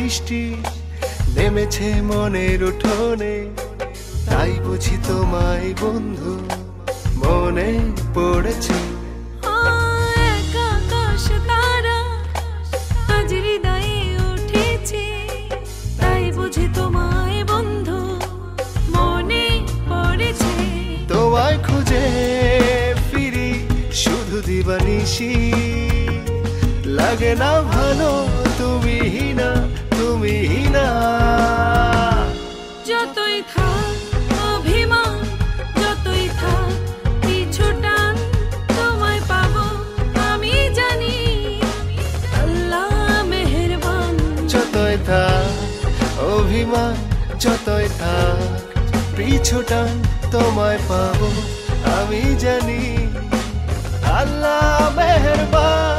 বৃষ্টি নেমেছে মনের উঠোনে, তাই বুঝি তোমায় বন্ধু মনে পড়েছে। আকাশ তারা আজ হৃদয়ে উঠেছে, তাই বুঝি তোমায় বন্ধু মনে পড়েছে। তোমায় খুঁজে ফিরি শুধু দিবানিশি, লাগে না ভালো তুমি না, তুমি না। যতই থাক অভিমান, যতই থাক পিছু টান, তোমায় পাবো আমি জানি, আল্লাহ মেহেরবান। যতই থাক অভিমান, যতই থাক পিছু টান, তোমায় পাবো আমি জানি, আল্লাহ মেহেরবান।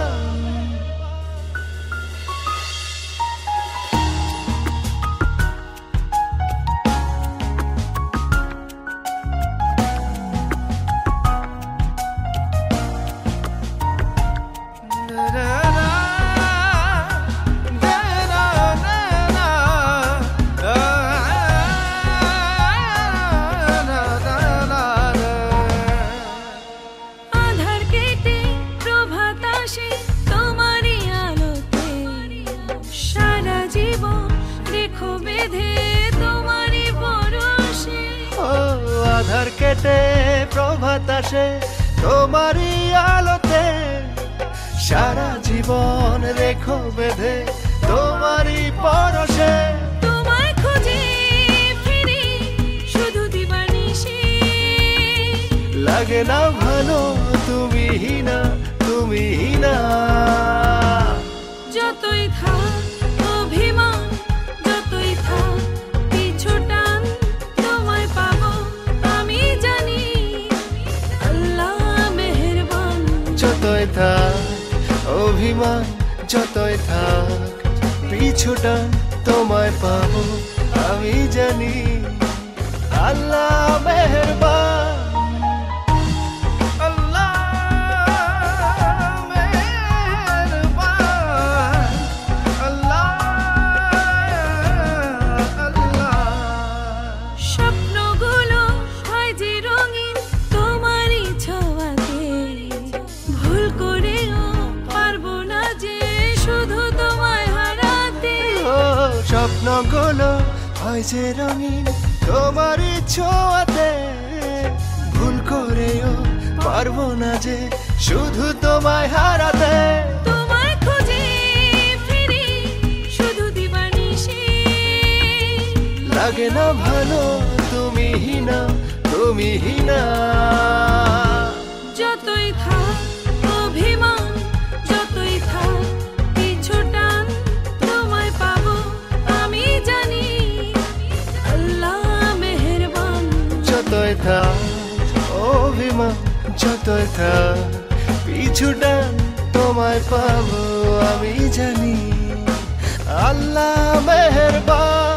আধার কেটে প্রভাত আসে তোমারই আলোতে, সারা জীবন রেখো বেঁধে তোমারই পরশে। তোমায় খুঁজে ফিরি শুধু দিবানিশি, লাগে না ভালো তুমি না, তুমি না। যতই থাক অভিমান, যতই থাক পিছু টান, তোমায় পাবো আমি জানি, আল্লাহ মেহেরবান। যতই থাক অভিমান, যতই থাক পিছু টান, তোমায় পাবো আমি জানি, আল্লাহ মেহেরবান। স্বপ্নগুলো হয় যে রঙিন তোমারই ছোঁয়াতে, ভুল করেও পারবো না যে শুধু তোমায় হারাতে। তোমায় খুঁজে ফিরি শুধু দিবানিশি, লাগে না ভালো তুমি না, তুমি না। যতই থাক অভিমান, যতই থাক পিছু টান, তোমায় পাবো আমি জানি, আল্লাহ মেহেরবান। যতই থাক অভিমান, যতই থাক পিছু টান, তোমায় পাবো আমি জানি, আল্লাহ মেহেরবান।